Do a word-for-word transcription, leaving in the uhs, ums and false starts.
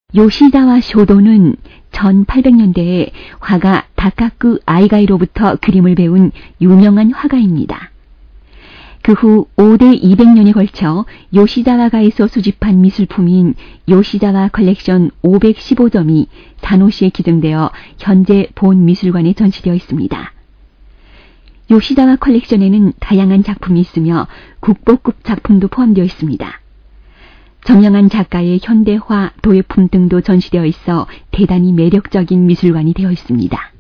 요시자와 쇼도는 천팔백 년대에 화가 다카쿠 아이가이로부터 그림을 배운 유명한 화가입니다. 그 후 오 대 이백 년에 걸쳐 요시자와가에서 수집한 미술품인 요시자와 컬렉션 오백십오 점이 사노시에 기증되어 현재 본 미술관에 전시되어 있습니다. 요시자와 컬렉션에는 다양한 작품이 있으며 국보급 작품도 포함되어 있습니다. 정영한 작가의 현대화, 도예품 등도 전시되어 있어 대단히 매력적인 미술관이 되어 있습니다.